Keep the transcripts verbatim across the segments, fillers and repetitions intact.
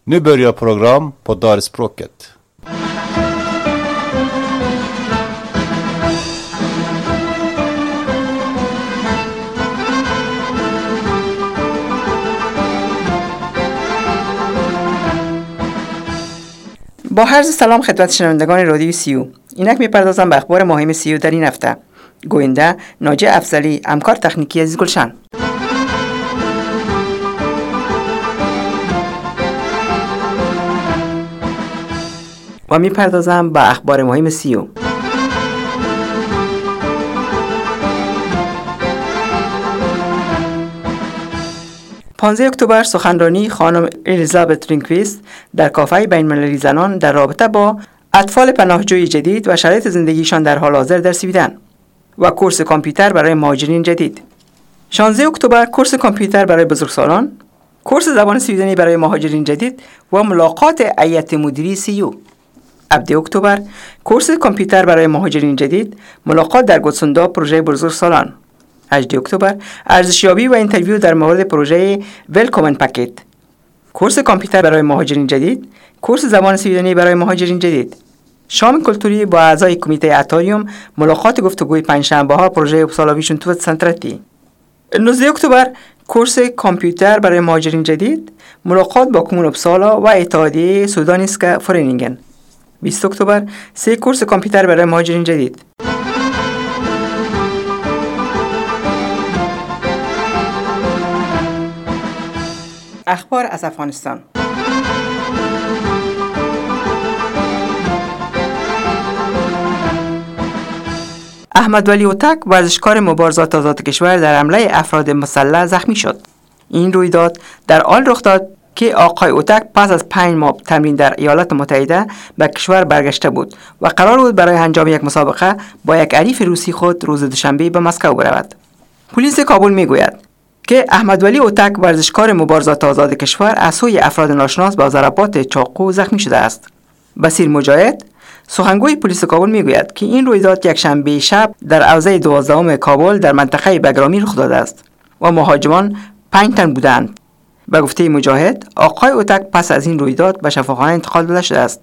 Nu börjar program på Dalspråket. با عرض سلام خدمت شنوندگان رادیو سیو. اینک میپردازم به اخبار مهم سیو در این هفته. گوینده ناجی افضلی، همکار تکنیکی عزیز گلشن. و میپردازم به اخبار مهم سیو. پانزده اکتبر سخنرانی خانم الیزابت لینکویست در کافه بین‌المللی زنان در رابطه با اطفال پناهجوی جدید و شرایط زندگیشان در حال حاضر در سویدن و کورس کامپیوتر برای مهاجرین جدید. شانزده اکتبر کورس کامپیوتر برای بزرگسالان، کورس زبان سویدنی برای مهاجرین جدید و ملاقات هیئت مدیره سیو. هفده اکتبر کورس کامپیوتر برای مهاجرین جدید، ملاقات در گوتسوندا پروژه بزرگسالان. هجده اکتبر ارزشیابی و اینترویو در مورد پروژه ولکومن پکیت. کورس کامپیوتر برای مهاجرین جدید، کورس زبان سویدنی برای مهاجرین جدید. شام کلتوری با اعضای کمیته اتاریوم، ملاقات گفتگوی پنجشنبه ها پروژه اپسالاویشن تو سنترتی. نوزده اکتبر کورس کامپیوتر برای مهاجرین جدید، ملاقات با کمون اپسالا و اتحادیه سودانیسکا فرینینگن. بیست اکتبر سه کورس کامپیوتر برای مهاجرین جدید. اخبار از افغانستان. احمد ولی اوتک، ورزشکار مبارزات آزاد کشور، در حمله افراد مسلح زخمی شد. این رویداد در حال رخ داد که آقای اوتک پس از پنج ماه تمرین در ایالات متحده به کشور برگشته بود و قرار بود برای انجام یک مسابقه با یک حریف روسی خود روز دوشنبه به مسکو برود. پلیس کابل میگوید که احمد ولی اوتک، ورزشکار مبارزات آزاد کشور، از سوی افراد ناشناس با ضربات چاقو زخمی شده است. بصیر مجاهد، سخنگوی پلیس کابل میگوید که این رویداد یک شنبه شب در حوزه دوازدهم کابل در منطقه بگرامی رخ داده است و مهاجمان پنج تن بودند. به گفته مجاهد، آقای اوتک پس از این رویداد به شفاخانه انتقال داده شده است.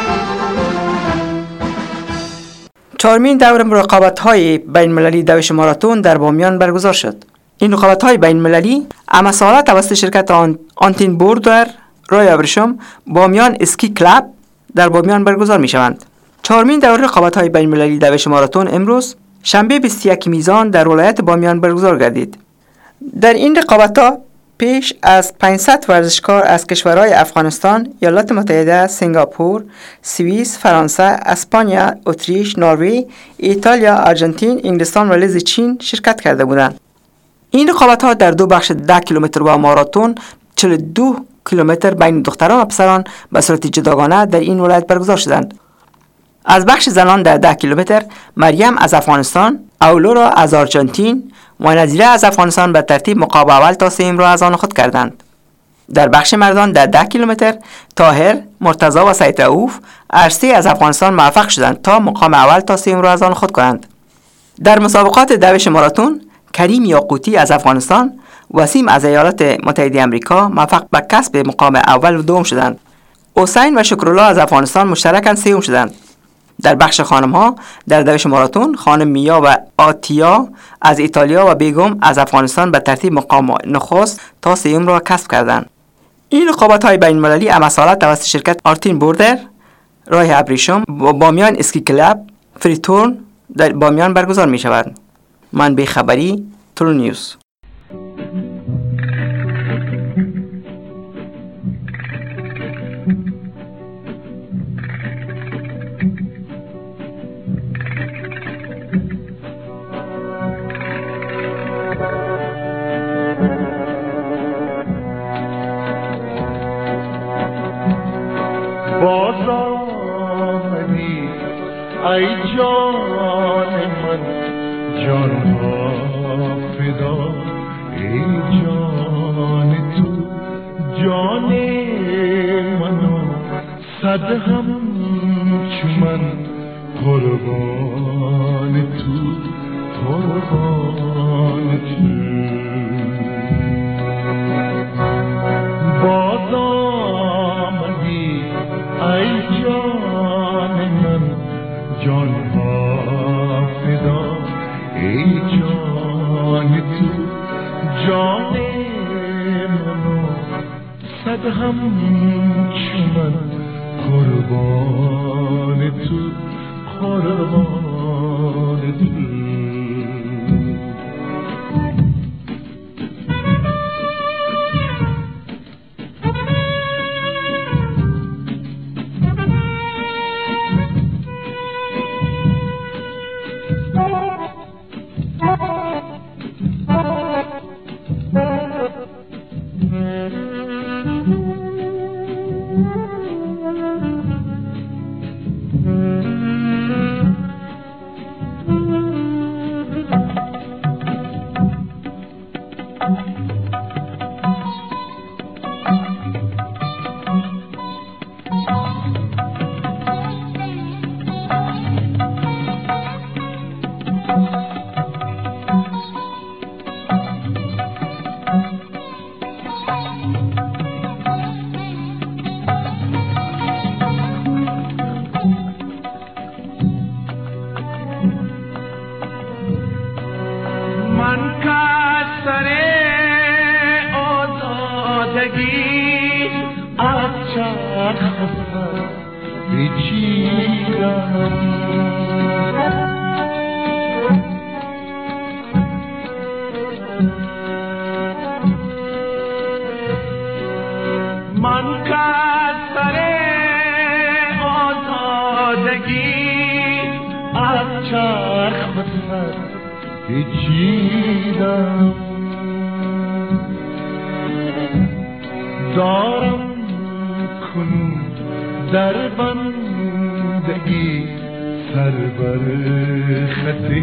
چهارمین دور رقابت‌های بین‌المللی دوش ماراتون در بامیان برگزار شد. این رقابت‌های بین‌المللی اما ساله توسط شرکت آن... آنتین بوردر رای ابریشم بامیان اسکی کلاب در بامیان برگزار می‌شوند. چهارمین دور رقابت‌های بین‌المللی دوش ماراتون امروز شنبه بیست و یک میزان در ولایت بامیان برگزار گردید. در این رقابت‌ها پیش از پانصد ورزشکار از کشورهای افغانستان، ایالات متحده، سنگاپور، سوئیس، فرانسه، اسپانیا، اتریش، نروژ، ایتالیا، آرژانتین، انگلستان و لیز چین شرکت کرده بودند. این رقابت‌ها در دو بخش ده کیلومتر و ماراتون چهل و دو کیلومتر بین دختران و پسران به صورت جداگانه در این ولایت برگزار شدند. از بخش زنان در ده کیلومتر، مریم از افغانستان، اولورا از آرژانتین و نظیره از افغانستان به ترتیب مقام اول تا سوم را از آن خود کردند. در بخش مردان در ده کیلومتر، طاهر، مرتضی و سید رؤوف هر سه از افغانستان موفق شدند تا مقام اول تا سوم را از آن خود کنند. در مسابقات دوش ماراتون، کریم یاقوتی از افغانستان، وسیم از ایالات متحده آمریکا موفق به کسب مقام اول و دوم شدند. حسین و شکرالله از افغانستان مشترکاً سوم شدند. در بخش خانم‌ها در دوش ماراتون، خانم میا و آتیا از ایتالیا و بیگم از افغانستان به ترتیب مقام نخست تا سوم را کسب کردند. این رقابت‌های بین‌المللی امساله توسط شرکت آرتین بوردر رای ابریشم و بامیان اسکی کلاب فریتورن در بامیان برگزار می‌شود. منبع خبری ترو نیوز. بازآمدی ای جان من، جان ها فدا ای جان تو، جان منو صد همچو من قربان تو، قربان تو. باز جان ها فدا ای جان تو جان منو صد همچون قربان تو قربان تو پیچیدم دارم کنون در بندگی سر بر خط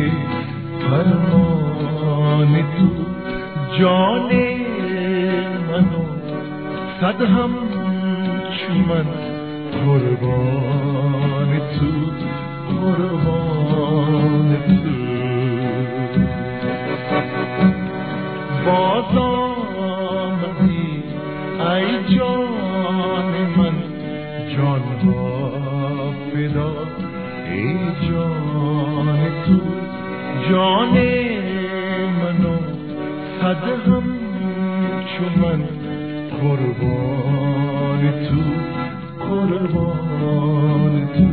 فرمان تو جان منو صد همچون من قربان تو قربان تو باز آمدی ای جان من جان ها فدا ای جان تو جان منو صد همچون من قربان تو قربان تو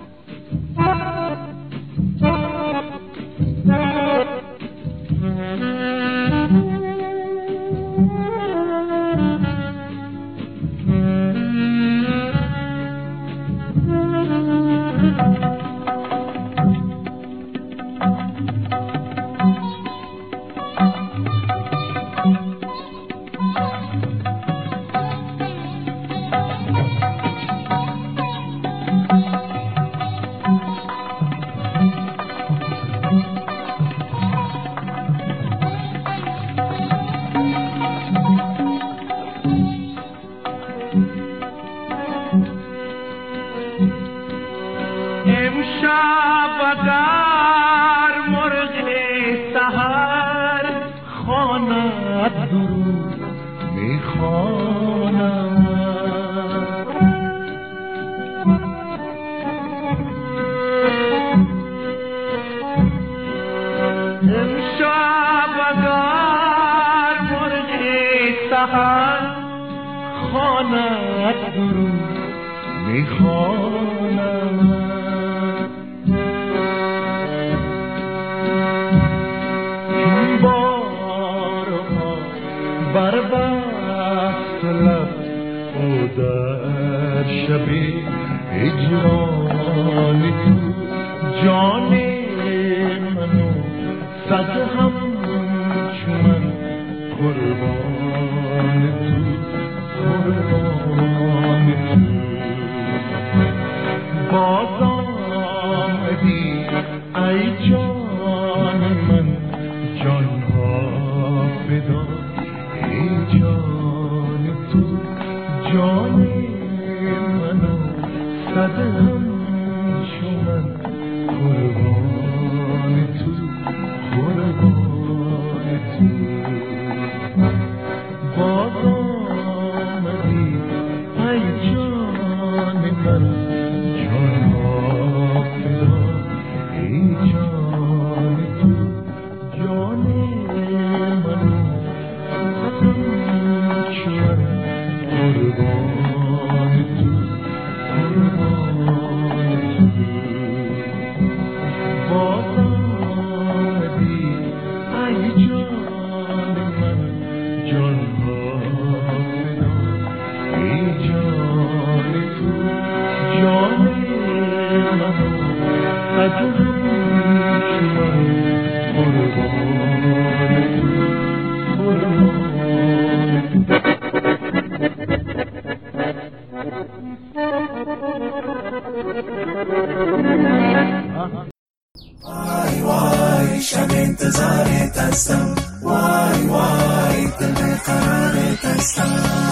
Mm-hmm. امشب اگر مرغ سحر خواند درود میخوانم امشب اگر مرغ سحر خواند درود میخوانم این بارها بربست لب او در شب هجران تو جان منو صد همچو من قربان تو قربان تو باز آمدی ای جان من جان ها فدا ای جان تو جان منو صد همچو من قربان تو قربان تو باز آمدی ای جان من جان ها فدا ای جان تو جان منو صد همچو من قربان تو قربان تو باز آمدی ای جان من جان ها فدا ای جان تو جان منو صد همچو من قربان تو قربان تو وای وای شب انتظارت هستم وای وای دل بیقرارت هستم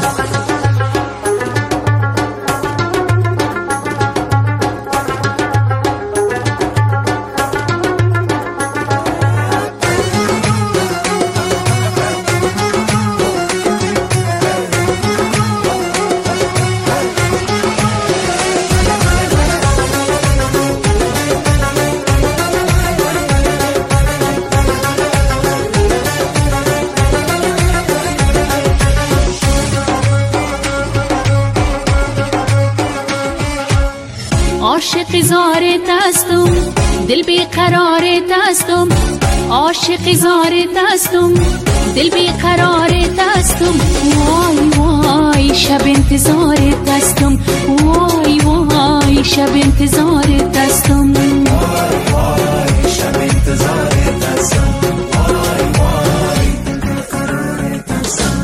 عاشق زارت هستم دل بیقرارت هستم عاشق زارت هستم دل بیقرارت هستم وای وای شب انتظارت هستم وای وای شب انتظارت هستم وای وای شب انتظارت هستم وای وای دل بیقرارت هستم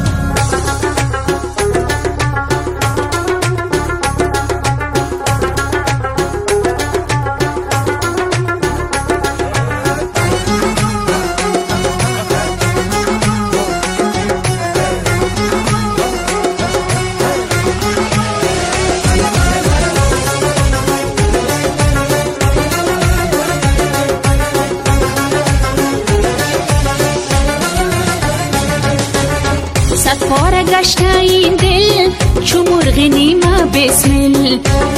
پاره گشته این دل چو مرغ نیمه بسمل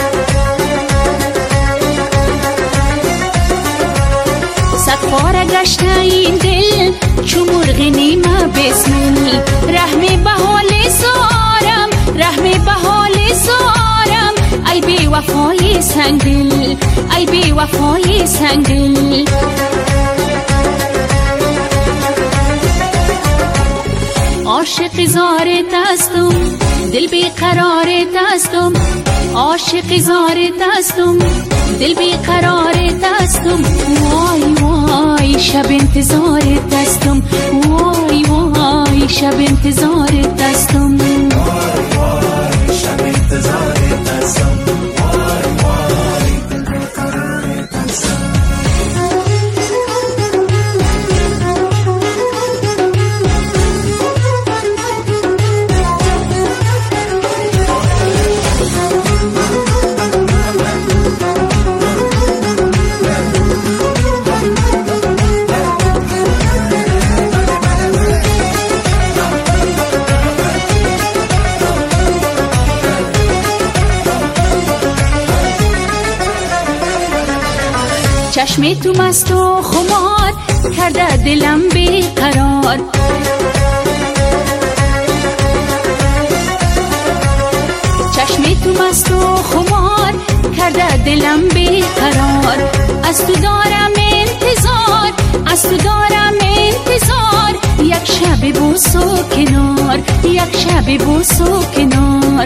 صد پاره گشته این دل چو مرغ نیمه بسمل رحمی به حال سارم رحمی به حال سارم ای بی وفای سنگدل ای بی وفای سنگدل عاشق زارت هستم دل بیقرارت هستم عاشق زارت هستم دل بیقرارت هستم وای وای شب انتظارت هستم وای وای شب انتظارت هستم وای وای شب انتظارت هستم وای وای دل بیقرارت هستم چشم تو مست و خمار کرده دلم بیقرار. چشم تو مست و خمار کرده دلم بیقرار. از تو دارم انتظار، از تو دارم انتظار، یک شب بوس و کنار، یک شب بوس و کنار.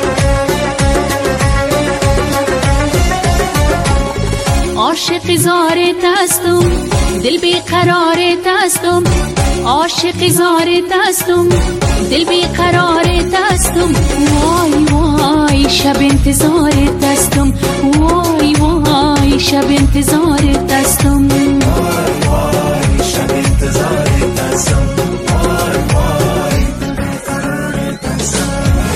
عاشق زارت هستم، دل بیقرارت هستم، عاشق زارت هستم، دل بیقرارت هستم. وای وای شب انتظارت هستم، وای وای شب انتظارت هستم. وای وای شب انتظارت هستم، وای وای دل بیقرارت هستم.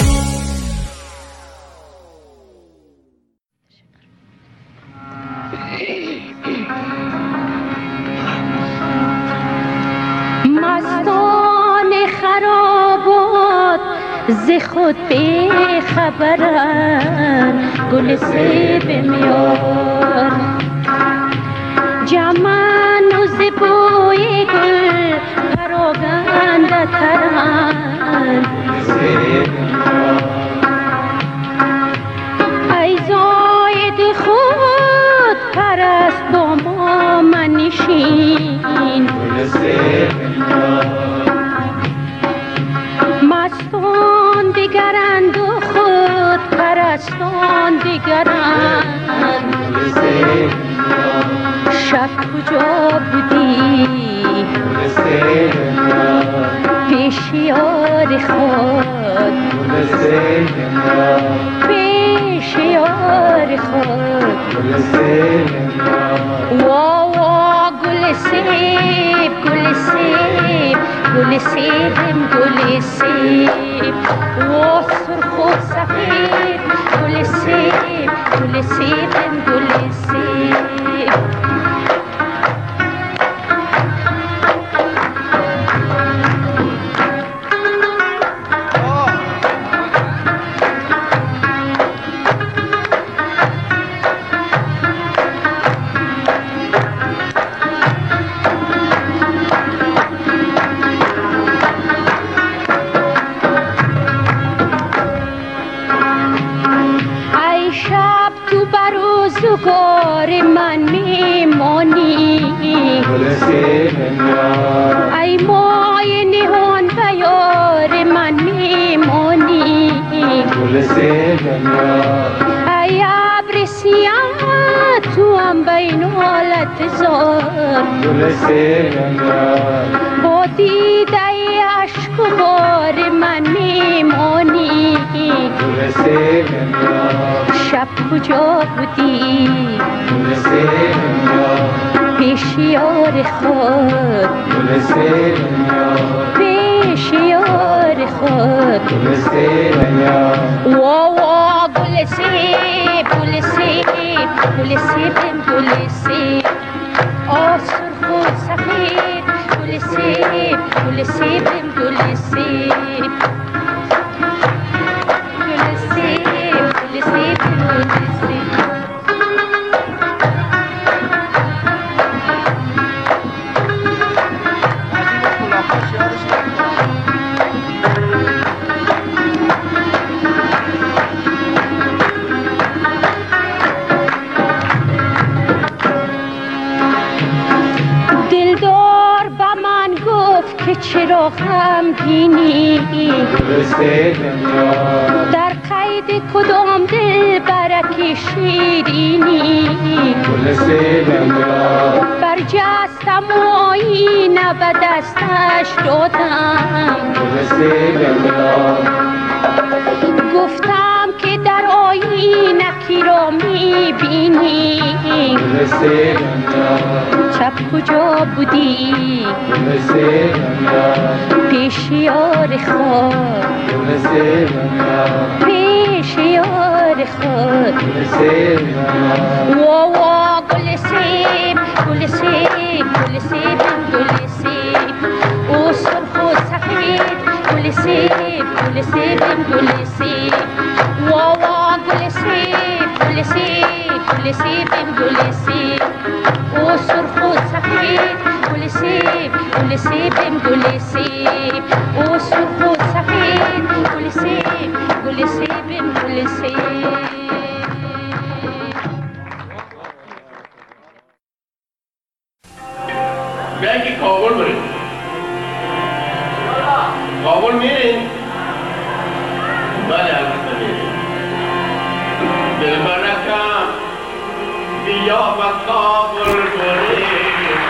مستان خرابات ز خود بی خبرن، گل سیب میار جمن و ز بوی گل پراگنده ترن. ای زاید خود پرست با ما منشین، مستان دیگرند و خود پرستان دیگرند. شب کجا بودی پیش یار خود، پیش یار خود. وا وا گل سیب، گل سیب، گل سیبم گل سیب. وا سرخ و سفید گل سیب، گل سیبم گل سیب. روزگار من میمانی، ای مای نهان و یار من میمانی. ای ابر سیاه تو هم بین حالت زار، با دیده عشق و بار من میمانی. شب کجا بودی پیش یار خود، پیش یار خود. وا وا گل سیب، گل سیب، گل سیبم گل سیب. آ سرخ و سفید گل سیب، گل سیبم گل سیب. گل سیب، گل سیبم گل سیب. چرا غمگینی در قید کدام دل برک شیرینی؟ بر جستم و آینه به دستش دادم، گفتم که در آینه کی را میبینی؟ شب کجا بودی پیش یار خود، پیش یار خود. وا وا گل سیب، گل سیب، گل سیب، گل سیب. او سرخ و سفید گل سیب، گل سیب، گل سیب. وا وا گل سیب، گل سیب، گل سیب، گل سیب. و سرخ و سفید گل سیب گل سیبم گل سیب و سرخ و سفید گل سیب گل سیبم گل سیب. بگی کابل بریم کابل میرین؟ بله البته میرین دلبرکم بیا و کابل بریم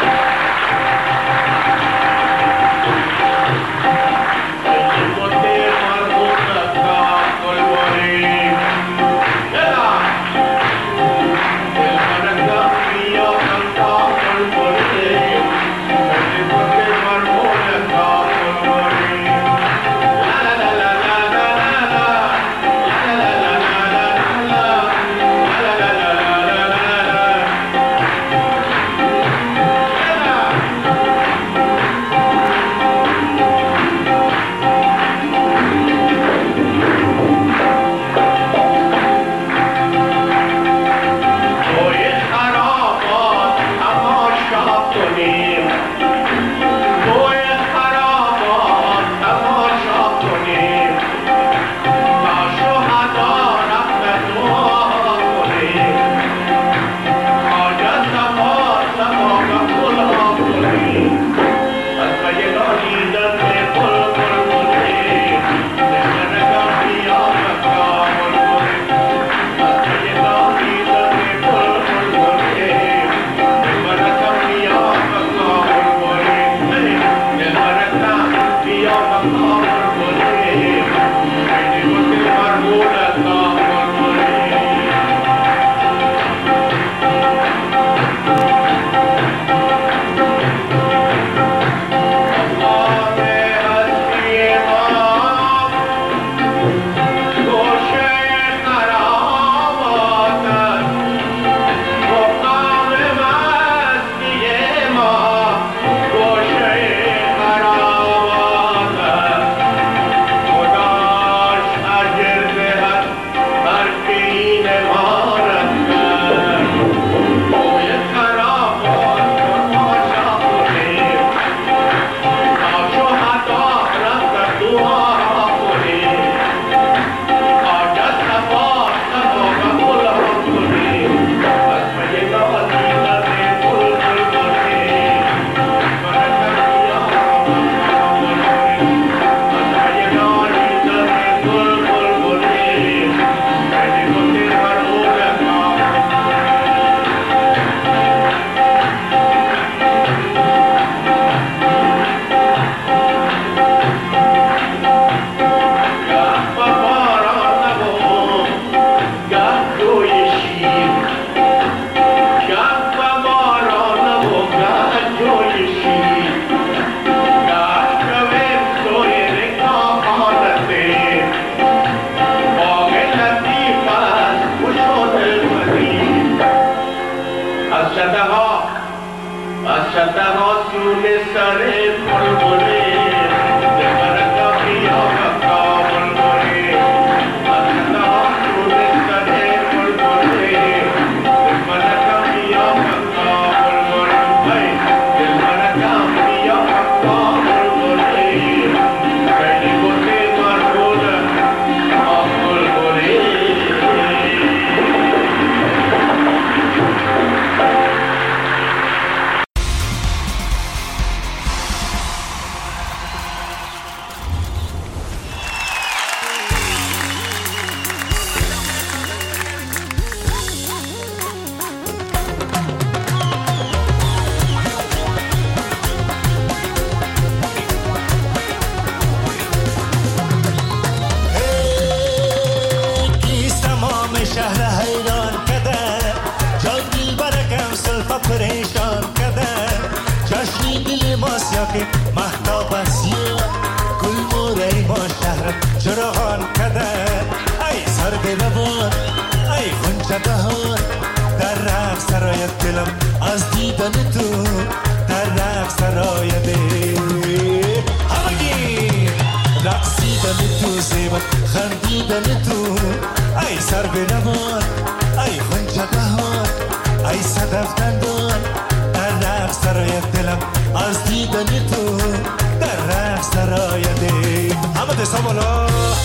خندیدن تو ای سر به نوار ای خونچه بهار ای صدف دندان دلم از دیدن تو در رخ سراید همه دستا بالا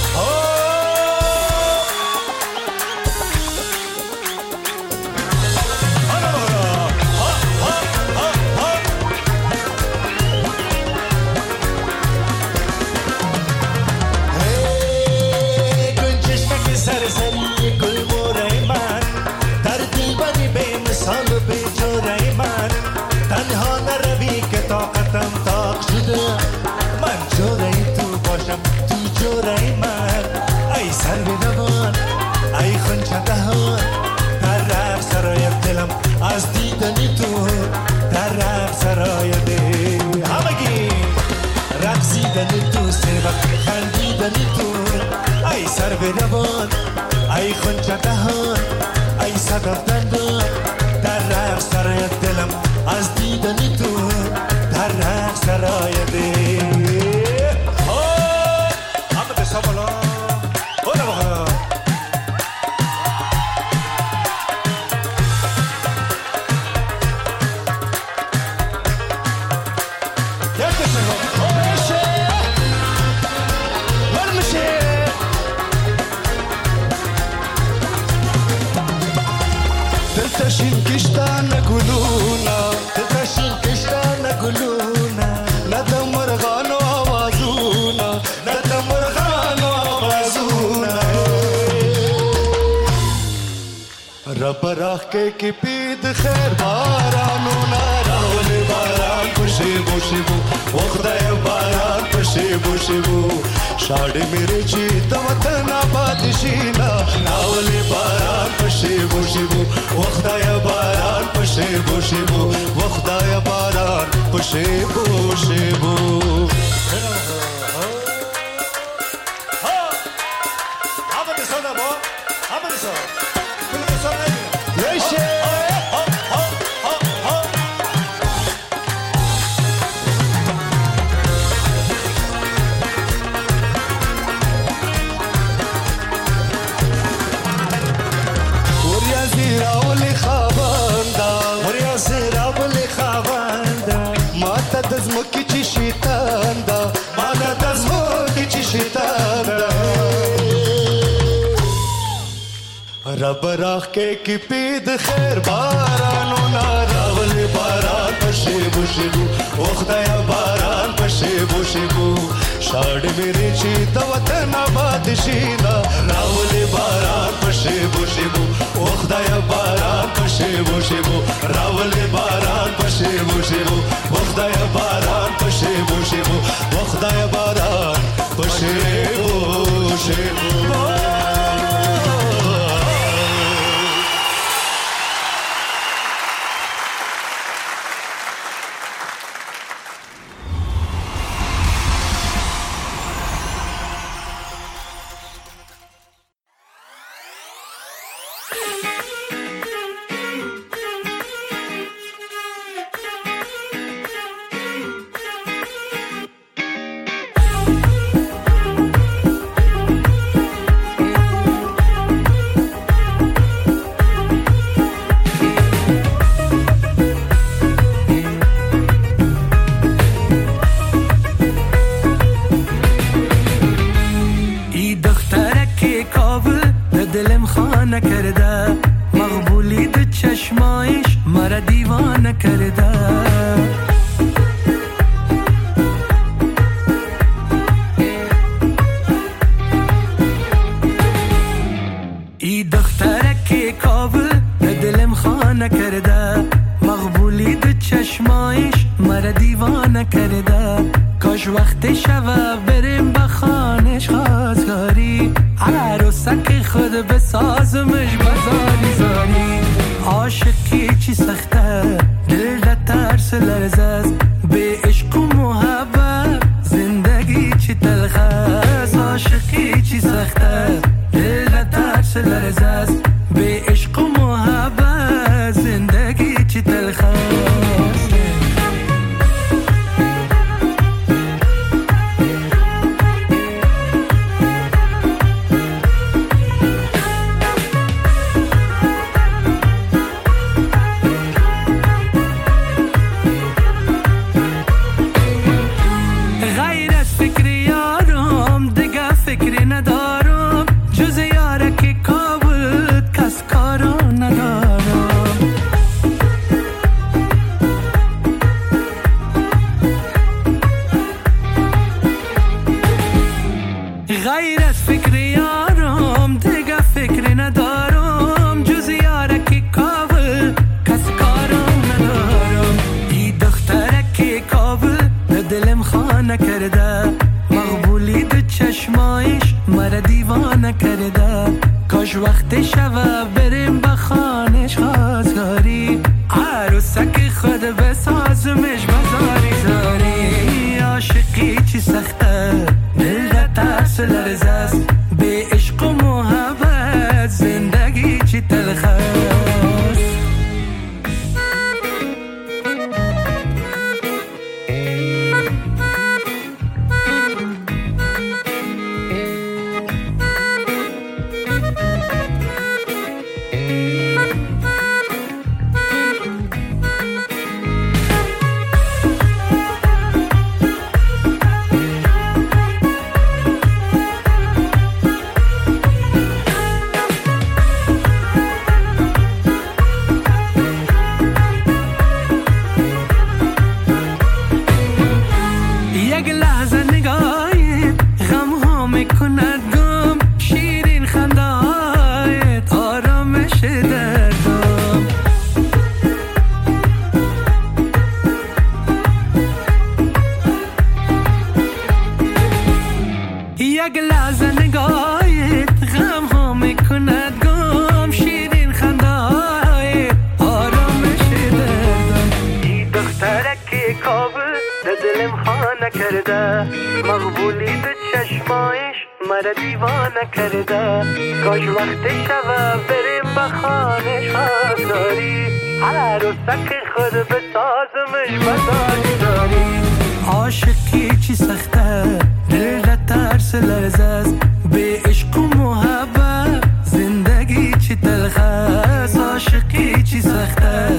سرسری گل مورای من در دیوانی به مثال به جورای من تنها نروی که طاقتم طاق شده من جورای تو باشم تو جورای من ای سر به نوان ای خونچه دهان در رخ سرای دلم از دیدنی تو در رخ سرای دل همگی رقصیدنی تو سربت خندیدنی تو ای سر به نوان ای خونچه دهان ای صدف دندان در رخ سرای دلم از دیدنی تو در رخ سرای دل همه دستا بالا اونا بالا یک دستا میشه ور میشه دلتشین کشتن گلونا دلتشین کشتن گلونا ندم مرغان و آوازونا ندم مرغان و آوازونا رب راخ که کی پید خیر بارانونا راول باران خوشی بوشی بو وخدای باران خوشی بوشی بو شاڑ میرے چی دوتن آبادشینا راول باران خوشی بوشی بو وخدای باران خوشی بوشی بو وخدای باران خوشی بوشی بو آباد سودا با آباد سودا ریشه راولی خواباندا وریا راولی خواباندا ما تدزمکی چی شیطاندا ما تدزمکی چی شیطاندا رب راخ که کی پید خیر بارانونا راولی باران پشی بوشی بو وخدای باران پشی بوشی بو شاڑ میری چی دوتن آبادشینا راولی باران پشی بوشی بو وخدای باران پشی بوشی بو راولی باران پشی بوشی بو وخدای باران پشی بوشی بو وخدای باران پشی بوشی بو دلم خانه کرده مقبولی ده چشمایش مرا دیوانه کرده ای دخترک کابل ده دلم خانه کرده مقبولی ده چشمایش مرا دیوانه کرده کاش وقت شوه بریم به خانش خواستگاری عروسک خود بسازمش بزاری زاری عاشقی چی سخته دل ده ترس لرزه است به عشق و محبت زندگی چی تلخ است عاشقی چی سخته دل ده ترس لرزه است به عشق و محبت زندگی چی تلخ است نکرده مقبولی دو چشمایش مرا دیوانه کرده کاش وقت شوه بریم به خانش خواستگاری عروسک خود بسازمش بزاری زاری عاشقی چی سخته دل ده ترس لرزه است به عشق و محبت زندگی چی تلخه است مقبولی به چشمایش مرا دیوانه کرده کاش وقت شوه بریم به خانش خواستگاری عروسک خود به سازمش بزاری داری عاشقی چی سخته دل ده ترس لرزه است به عشق و محبت زندگی چی تلخه است عاشقی چی سخته